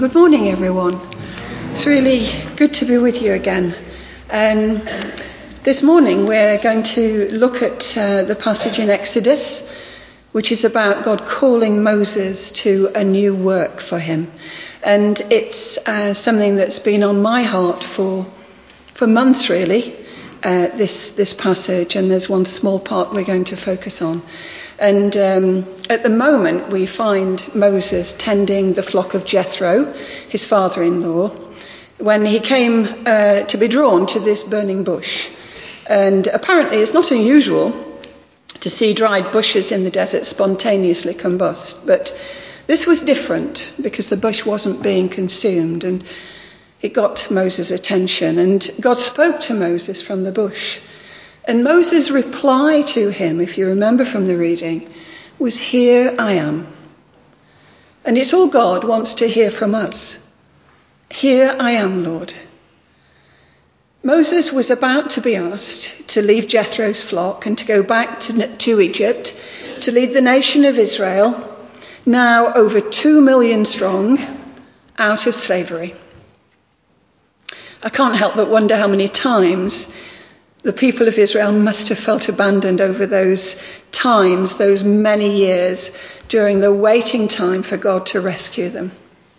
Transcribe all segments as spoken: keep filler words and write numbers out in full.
Good morning, everyone. It's really good to be with you again. Um, this morning we're going to look at uh, the passage in Exodus, which is about God calling Moses to a new work for him. And it's uh, something that's been on my heart for for months, really, uh, this, this passage. And there's one small part we're going to focus on. And um, at the moment, we find Moses tending the flock of Jethro, his father-in-law, when he came uh, to be drawn to this burning bush. And apparently it's not unusual to see dried bushes in the desert spontaneously combust. But this was different because the bush wasn't being consumed, and it got Moses' attention. And God spoke to Moses from the bush. And Moses' reply to him, if you remember from the reading, was, "Here I am." And it's all God wants to hear from us. "Here I am, Lord." Moses was about to be asked to leave Jethro's flock and to go back to, to Egypt to lead the nation of Israel, now over two million strong, out of slavery. I can't help but wonder how many times the people of Israel must have felt abandoned over those times, those many years, during the waiting time for God to rescue them.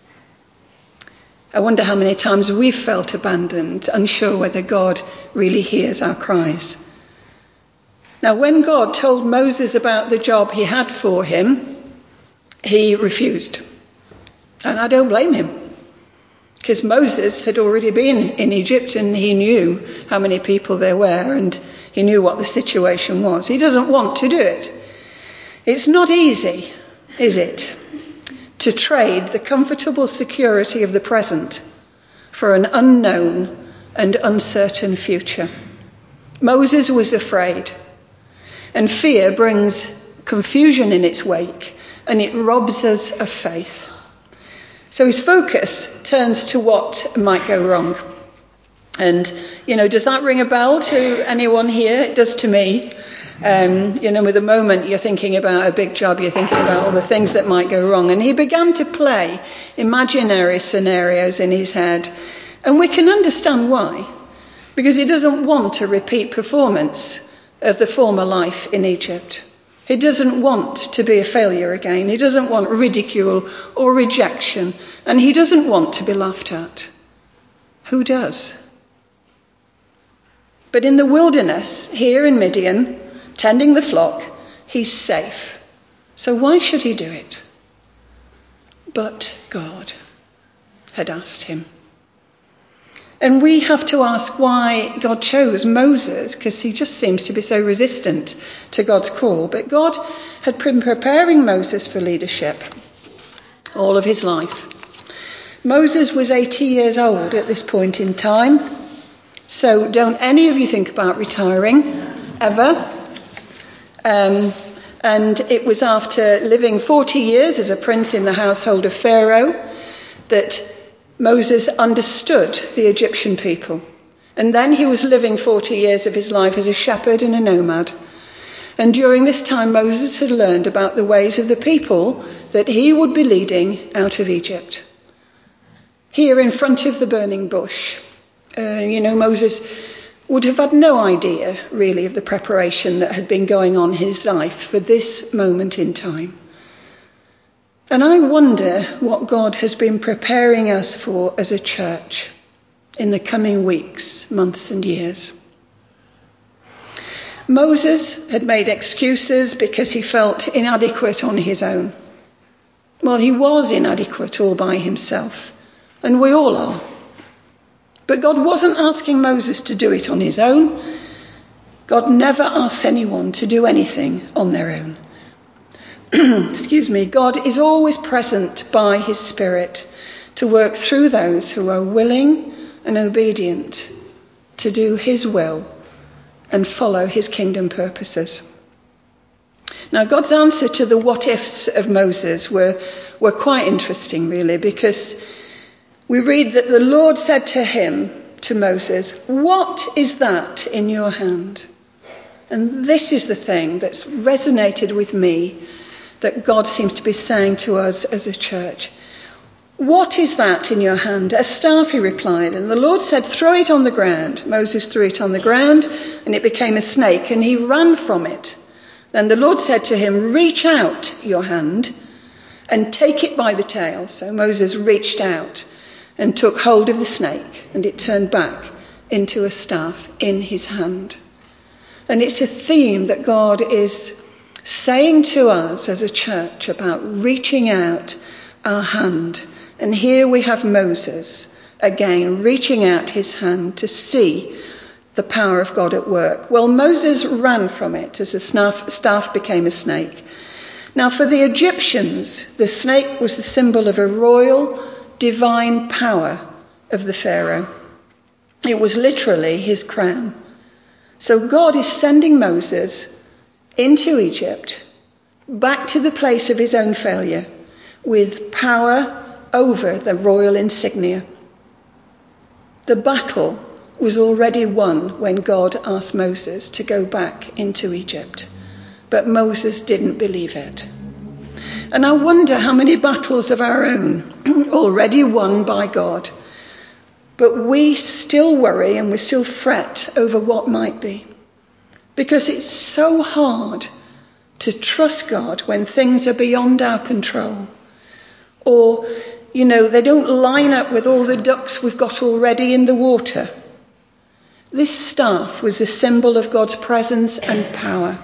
I wonder how many times we've felt abandoned, unsure whether God really hears our cries. Now, when God told Moses about the job he had for him, he refused. And I don't blame him. Because Moses had already been in Egypt and he knew how many people there were and he knew what the situation was. He doesn't want to do it. It's not easy, is it, to trade the comfortable security of the present for an unknown and uncertain future. Moses was afraid, and fear brings confusion in its wake, and it robs us of faith. So his focus turns to what might go wrong. And, you know, does that ring a bell to anyone here? It does to me. Um, you know, with the moment you're thinking about a big job, you're thinking about all the things that might go wrong. And he began to play imaginary scenarios in his head. And we can understand why. Because he doesn't want a repeat performance of the former life in Egypt. He doesn't want to be a failure again. He doesn't want ridicule or rejection. And he doesn't want to be laughed at. Who does? But in the wilderness, here in Midian, tending the flock, he's safe. So why should he do it? But God had asked him. And we have to ask why God chose Moses, because he just seems to be so resistant to God's call. But God had been preparing Moses for leadership all of his life. Moses was eighty years old at this point in time. So don't any of you think about retiring, ever. Um, and it was after living forty years as a prince in the household of Pharaoh that Moses understood the Egyptian people. And then he was living forty years of his life as a shepherd and a nomad. And during this time, Moses had learned about the ways of the people that he would be leading out of Egypt. Here in front of the burning bush, uh, you know, Moses would have had no idea, really, of the preparation that had been going on in his life for this moment in time. And I wonder what God has been preparing us for as a church in the coming weeks, months and years. Moses had made excuses because he felt inadequate on his own. Well, he was inadequate all by himself, and we all are. But God wasn't asking Moses to do it on his own. God never asks anyone to do anything on their own. Excuse me, God is always present by his Spirit to work through those who are willing and obedient to do his will and follow his kingdom purposes. Now, God's answer to the what-ifs of Moses were, were quite interesting, really, because we read that the Lord said to him, to Moses, "What is that in your hand?" And this is the thing that's resonated with me, that God seems to be saying to us as a church. "What is that in your hand?" "A staff," he replied. And the Lord said, "Throw it on the ground." Moses threw it on the ground, and it became a snake, and he ran from it. Then the Lord said to him, "Reach out your hand and take it by the tail." So Moses reached out and took hold of the snake, and it turned back into a staff in his hand. And it's a theme that God is saying to us as a church about reaching out our hand. And here we have Moses again reaching out his hand to see the power of God at work. Well, Moses ran from it as the staff, staff became a snake. Now, for the Egyptians, the snake was the symbol of a royal, divine power of the Pharaoh. It was literally his crown. So God is sending Moses into Egypt, back to the place of his own failure, with power over the royal insignia. The battle was already won when God asked Moses to go back into Egypt. But Moses didn't believe it. And I wonder how many battles of our own already won by God, but we still worry and we still fret over what might be. Because it's so hard to trust God when things are beyond our control. Or, you know, they don't line up with all the ducks we've got already in the water. This staff was a symbol of God's presence and power.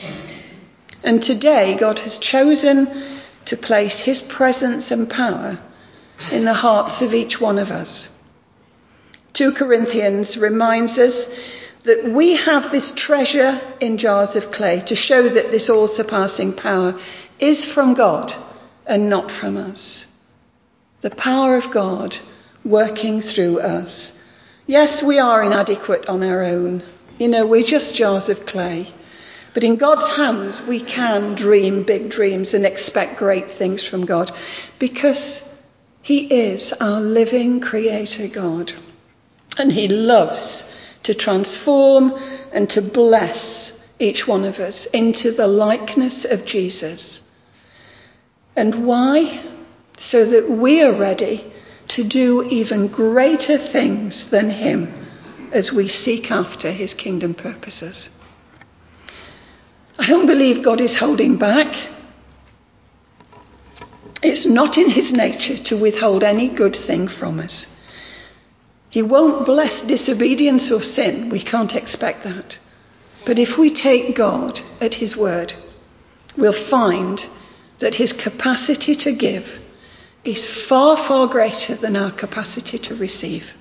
And today God has chosen to place his presence and power in the hearts of each one of us. Second Corinthians reminds us that we have this treasure in jars of clay to show that this all-surpassing power is from God and not from us. The power of God working through us. Yes, we are inadequate on our own. You know, we're just jars of clay. But in God's hands, we can dream big dreams and expect great things from God because he is our living creator God. And he loves to transform and to bless each one of us into the likeness of Jesus. And why? So that we are ready to do even greater things than him as we seek after his kingdom purposes. I don't believe God is holding back. It's not in his nature to withhold any good thing from us. He won't bless disobedience or sin. We can't expect that. But if we take God at his word, we'll find that his capacity to give is far, far greater than our capacity to receive.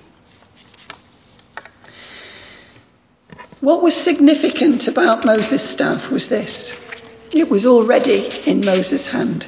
What was significant about Moses' staff was this. It was already in Moses' hand.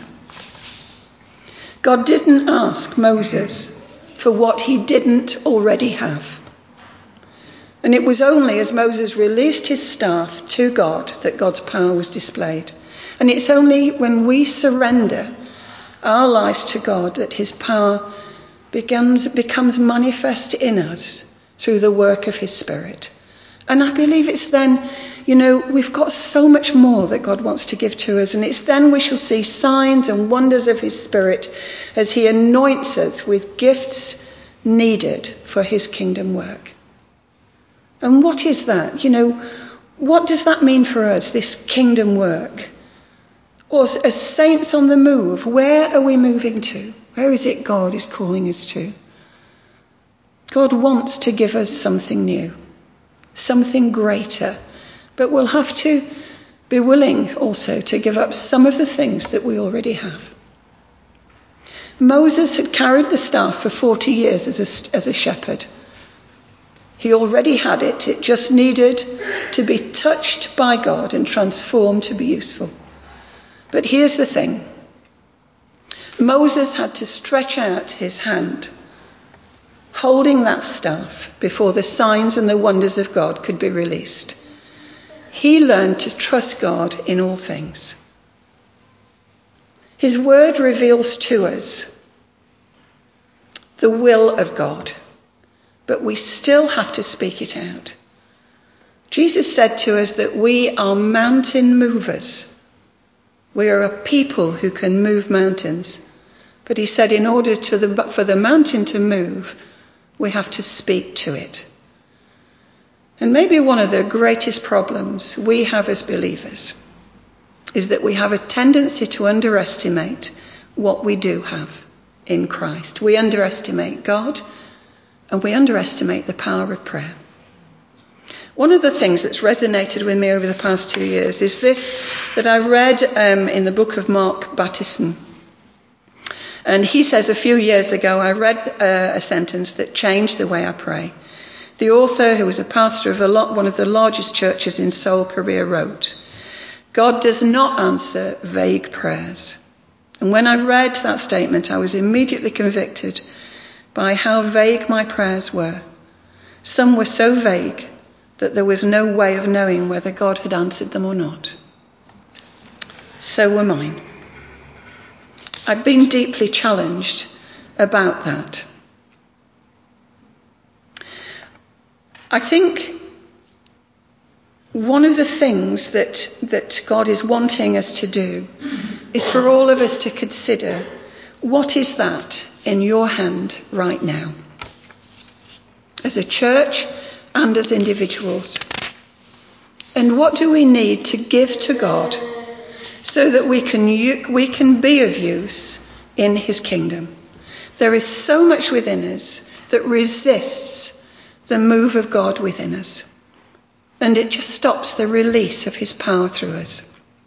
God didn't ask Moses for what he didn't already have. And it was only as Moses released his staff to God that God's power was displayed. And it's only when we surrender our lives to God that his power becomes, becomes manifest in us through the work of his Spirit. And I believe it's then, you know, we've got so much more that God wants to give to us. And it's then we shall see signs and wonders of his Spirit as he anoints us with gifts needed for his kingdom work. And what is that? You know, what does that mean for us, this kingdom work? Or as saints on the move, where are we moving to? Where is it God is calling us to? God wants to give us something new. Something greater, but we'll have to be willing also to give up some of the things that we already have. Moses had carried the staff for forty years as a, as a shepherd. He already had it. It just needed to be touched by God and transformed to be useful. But here's the thing. Moses had to stretch out his hand, holding that staff before the signs and the wonders of God could be released. He learned to trust God in all things. His word reveals to us the will of God, but we still have to speak it out. Jesus said to us that we are mountain movers. We are a people who can move mountains, But he said in order to the, for the mountain to move, we have to speak to it. And maybe one of the greatest problems we have as believers is that we have a tendency to underestimate what we do have in Christ. We underestimate God, and we underestimate the power of prayer. One of the things that's resonated with me over the past two years is this, that I read um, in the book of Mark Batterson. And he says a few years ago, I read uh, a sentence that changed the way I pray. The author, who was a pastor of a lot, one of the largest churches in Seoul, Korea, wrote, "God does not answer vague prayers." And when I read that statement, I was immediately convicted by how vague my prayers were. Some were so vague that there was no way of knowing whether God had answered them or not. So were mine. I've been deeply challenged about that. I think one of the things that, that God is wanting us to do is for all of us to consider, what is that in your hand right now? As a church and as individuals. And what do we need to give to God so that we can, we can be of use in his kingdom? There is so much within us that resists the move of God within us. And it just stops the release of his power through us.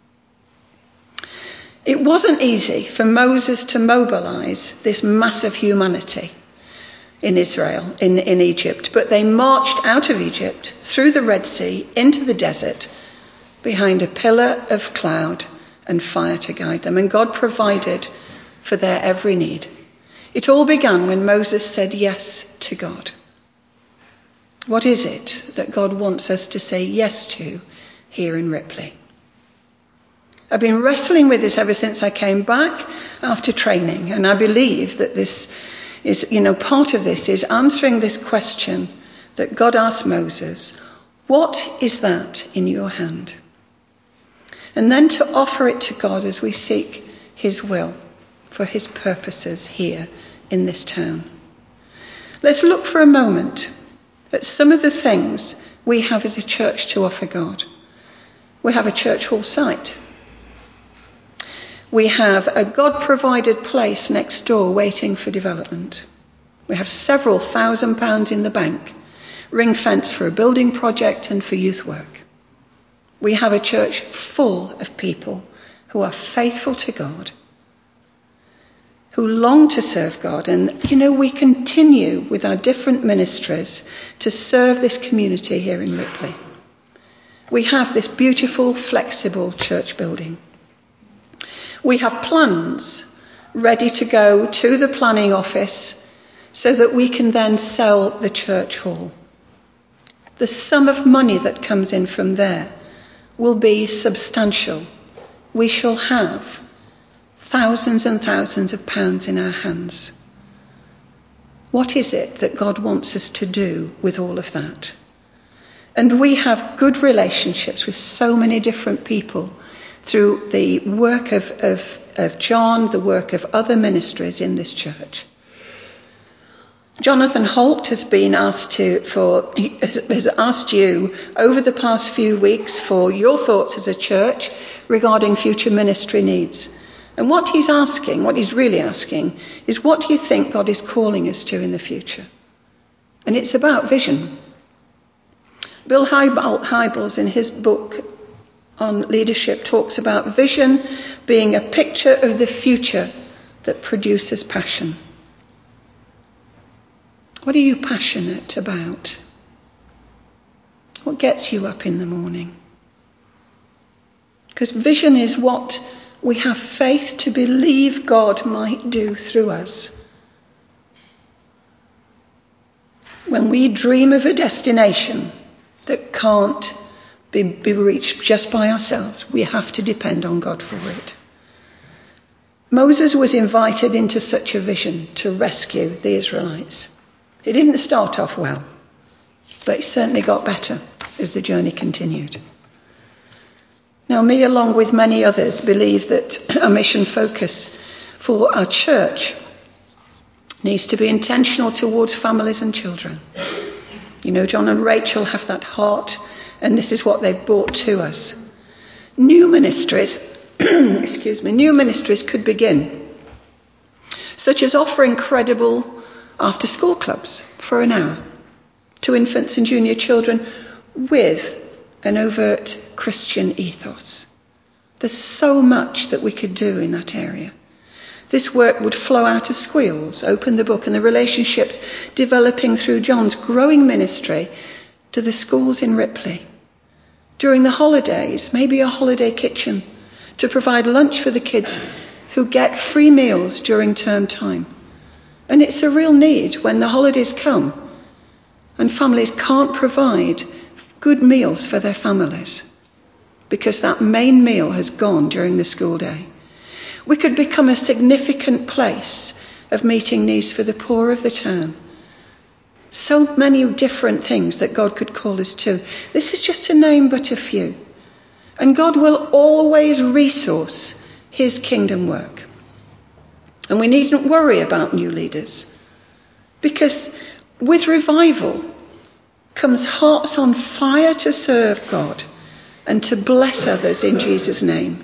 It wasn't easy for Moses to mobilize this mass of humanity in Israel, in, in Egypt, but they marched out of Egypt, through the Red Sea, into the desert, behind a pillar of cloud and fire to guide them. And God provided for their every need. It all began when Moses said yes to God. What is it that God wants us to say yes to here in Ripley? I've been wrestling with this ever since I came back after training, and I believe that this is, you know, part of this is answering this question that God asked Moses, what is that in your hand? And then to offer it to God as we seek his will for his purposes here in this town. Let's look for a moment at some of the things we have as a church to offer God. We have a church hall site. We have a God-provided place next door waiting for development. We have several thousand pounds in the bank, ring-fence for a building project and for youth work. We have a church full of people who are faithful to God, who long to serve God. And, you know, we continue with our different ministries to serve this community here in Ripley. We have this beautiful, flexible church building. We have plans ready to go to the planning office so that we can then sell the church hall. The sum of money that comes in from there will be substantial. We shall have thousands and thousands of pounds in our hands. What is it that God wants us to do with all of that? And we have good relationships with so many different people through the work of, of, of John, the work of other ministries in this church. Jonathan Holt has been asked to for has, has asked you over the past few weeks for your thoughts as a church regarding future ministry needs. And what he's asking, what he's really asking, is what do you think God is calling us to in the future? And it's about vision. Bill Hybels, in his book on leadership, talks about vision being a picture of the future that produces passion. What are you passionate about? What gets you up in the morning? Because vision is what we have faith to believe God might do through us. When we dream of a destination that can't be, be reached just by ourselves, we have to depend on God for it. Moses was invited into such a vision to rescue the Israelites. It didn't start off well, but it certainly got better as the journey continued. Now, me, along with many others, believe that a mission focus for our church needs to be intentional towards families and children. You know, John and Rachel have that heart, and this is what they've brought to us. New ministries, excuse me, new ministries could begin, such as offering credible after-school clubs for an hour to infants and junior children with an overt Christian ethos. There's so much that we could do in that area. This work would flow out of Squeals, Open the Book, and the relationships developing through John's growing ministry to the schools in Ripley. During the holidays, maybe a holiday kitchen to provide lunch for the kids who get free meals during term time. And it's a real need when the holidays come and families can't provide good meals for their families because that main meal has gone during the school day. We could become a significant place of meeting needs for the poor of the town. So many different things that God could call us to. This is just to name but a few. And God will always resource his kingdom work. And we needn't worry about new leaders, because with revival comes hearts on fire to serve God and to bless others in Jesus' name.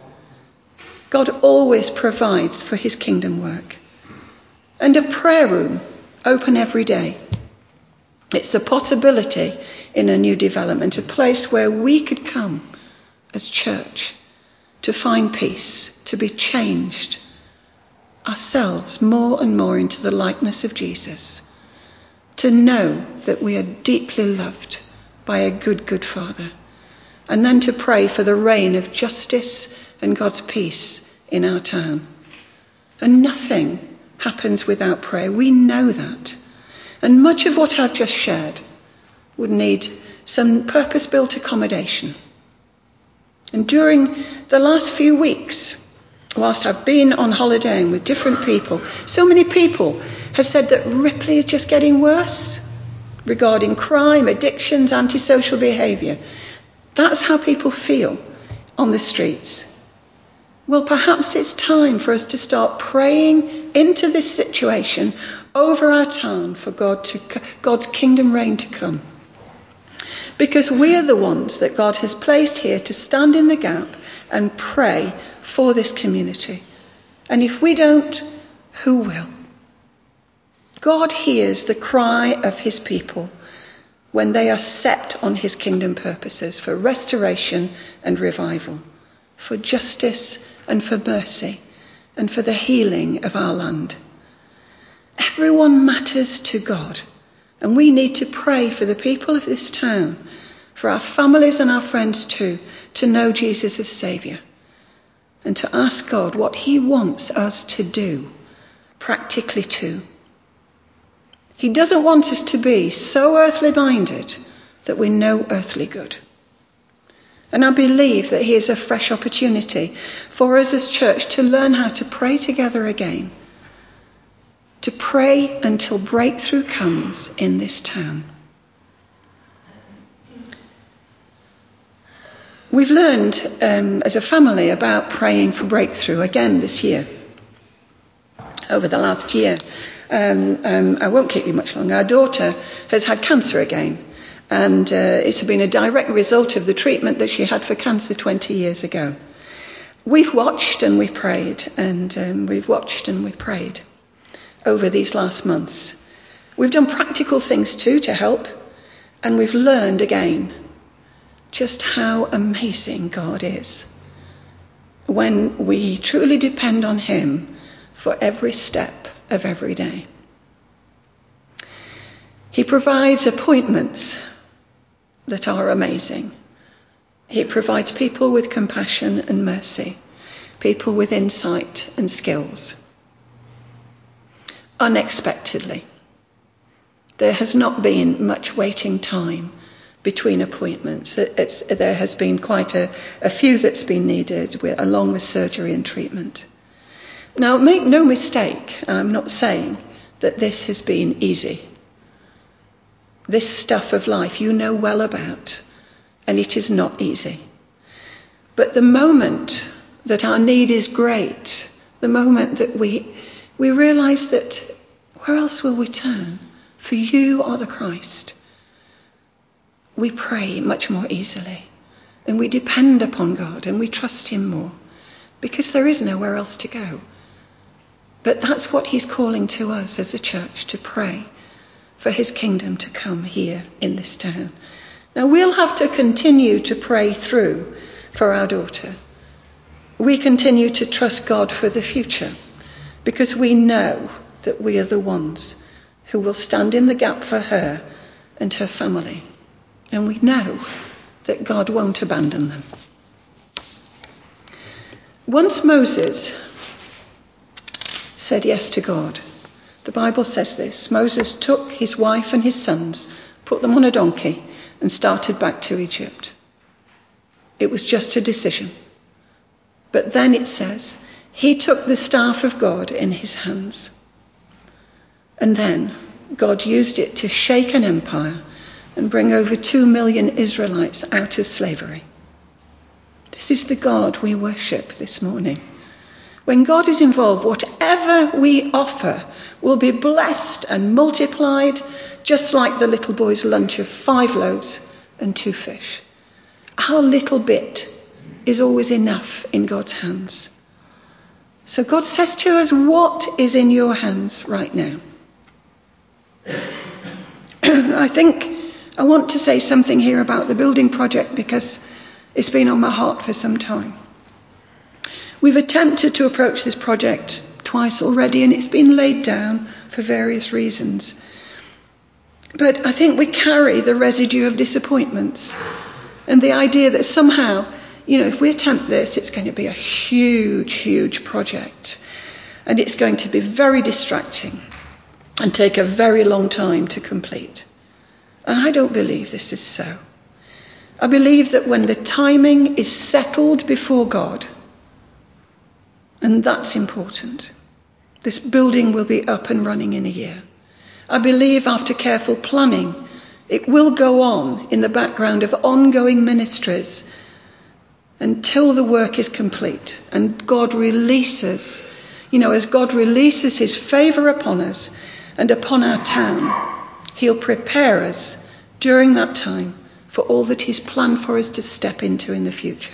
God always provides for his kingdom work. And a prayer room open every day. It's a possibility in a new development, a place where we could come as church to find peace, to be changed ourselves more and more into the likeness of Jesus, to know that we are deeply loved by a good, good Father, and then to pray for the reign of justice and God's peace in our town. And nothing happens without prayer. We know that. And much of what I've just shared would need some purpose-built accommodation. And during the last few weeks, whilst I've been on holidaying with different people, so many people have said that Ripley is just getting worse regarding crime, addictions, antisocial behaviour. That's how people feel on the streets. Well, perhaps it's time for us to start praying into this situation over our town for God to, God's kingdom reign to come. Because we are the ones that God has placed here to stand in the gap and pray for this community. And if we don't, who will? God hears the cry of his people when they are set on his kingdom purposes for restoration and revival, for justice and for mercy, and for the healing of our land. Everyone matters to God, and we need to pray for the people of this town, for our families and our friends too, to know Jesus as Saviour, and to ask God what he wants us to do, practically too. He doesn't want us to be so earthly minded that we're no earthly good. And I believe that here's a fresh opportunity for us as church to learn how to pray together again, to pray until breakthrough comes in this town. We've learned um, as a family about praying for breakthrough again this year. Over the last year, um, um, I won't keep you much longer. Our daughter has had cancer again. And uh, it's been a direct result of the treatment that she had for cancer twenty years ago. We've watched and we've prayed, and um, we've watched and we've prayed over these last months. We've done practical things too to help, and we've learned again just how amazing God is when we truly depend on him for every step of every day. He provides appointments that are amazing. He provides people with compassion and mercy, people with insight and skills. Unexpectedly, there has not been much waiting time between appointments. It's, there has been quite a, a few that's been needed, with, along with surgery and treatment. Now, make no mistake, I'm not saying that this has been easy. This stuff of life you know well about, and it is not easy. But the moment that our need is great The moment that we we realise that where else will we turn? For you are the Christ. We pray much more easily, and we depend upon God, and we trust him more, because there is nowhere else to go. But that's what he's calling to us as a church, to pray for his kingdom to come here in this town. Now, we'll have to continue to pray through for our daughter. We continue to trust God for the future, because we know that we are the ones who will stand in the gap for her and her family. And we know that God won't abandon them. Once Moses said yes to God, the Bible says this: Moses took his wife and his sons, put them on a donkey, and started back to Egypt. It was just a decision. But then it says, he took the staff of God in his hands. And then God used it to shake an empire and bring over two million Israelites out of slavery. This is the God we worship this morning. When God is involved, whatever we offer will be blessed and multiplied, just like the little boy's lunch of five loaves and two fish. Our little bit is always enough in God's hands. So God says to us, what is in your hands right now? I think I want to say something here about the building project, because it's been on my heart for some time. We've attempted to approach this project twice already, and it's been laid down for various reasons. But I think we carry the residue of disappointments and the idea that somehow, you know, if we attempt this, it's going to be a huge, huge project, and it's going to be very distracting and take a very long time to complete. And I don't believe this is so. I believe that when the timing is settled before God, and that's important, this building will be up and running in a year. I believe after careful planning, it will go on in the background of ongoing ministries until the work is complete and God releases, you know, as God releases his favour upon us and upon our town, he'll prepare us during that time for all that he's planned for us to step into in the future.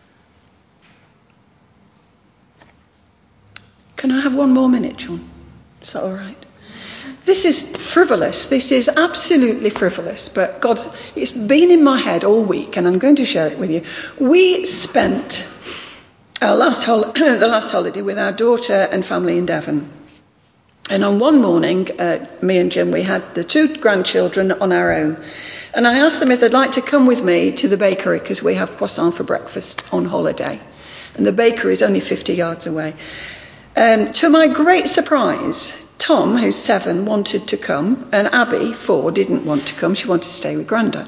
Can I have one more minute, John? Is that all right? This is frivolous. This is absolutely frivolous, but God's, it's been in my head all week, and I'm going to share it with you. We spent our last hol- the last holiday with our daughter and family in Devon. And on one morning, uh, me and Jim, we had the two grandchildren on our own. And I asked them if they'd like to come with me to the bakery, because we have croissant for breakfast on holiday. And the bakery is only fifty yards away. Um, to my great surprise, Tom, who's seven, wanted to come, and Abby, four, didn't want to come. She wanted to stay with Grandad.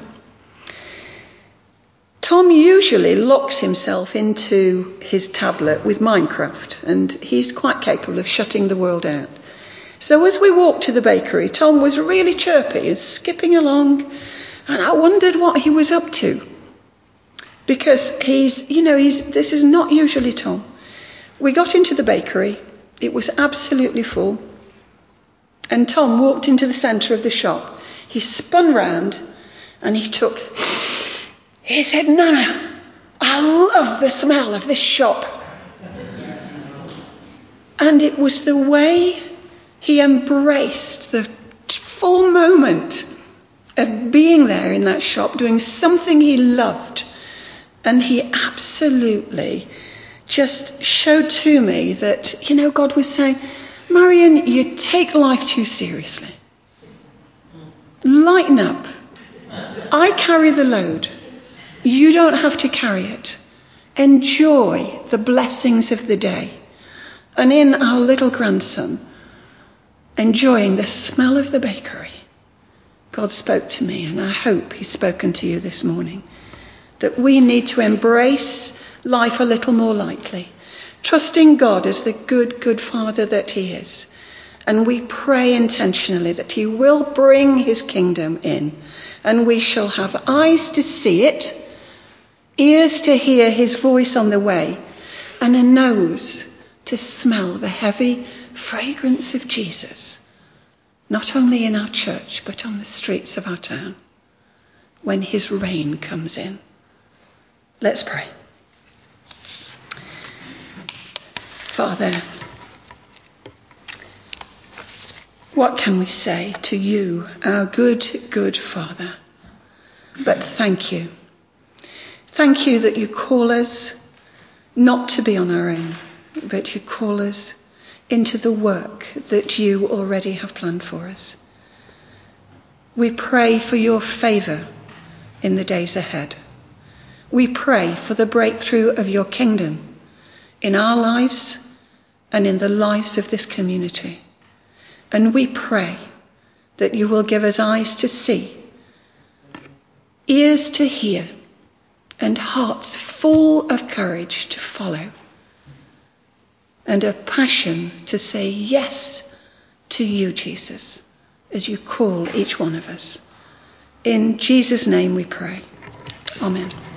Tom usually locks himself into his tablet with Minecraft, and he's quite capable of shutting the world out. So as we walked to the bakery, Tom was really chirpy and skipping along, and I wondered what he was up to. Because he's, you know, he's this is not usually Tom. We got into the bakery. It was absolutely full. And Tom walked into the centre of the shop. He spun round and he took, he said, Nana, I love the smell of this shop. And it was the way he embraced the full moment of being there in that shop, doing something he loved. And he absolutely just showed to me that, you know, God was saying, Marion, you take life too seriously. Lighten up. I carry the load. You don't have to carry it. Enjoy the blessings of the day. And in our little grandson, enjoying the smell of the bakery, God spoke to me, and I hope he's spoken to you this morning, that we need to embrace life a little more lightly, trusting God as the good, good Father that he is. And we pray intentionally that he will bring his kingdom in, and we shall have eyes to see it, ears to hear his voice on the way, and a nose to smell the heavy fragrance of Jesus, not only in our church, but on the streets of our town, when his reign comes in. Let's pray. Father, what can we say to you, our good, good Father? But thank you. Thank you that you call us not to be on our own, but you call us into the work that you already have planned for us. We pray for your favour in the days ahead. We pray for the breakthrough of your kingdom in our lives and in the lives of this community. And we pray that you will give us eyes to see, ears to hear, and hearts full of courage to follow, and a passion to say yes to you, Jesus, as you call each one of us. In Jesus' name we pray. Amen.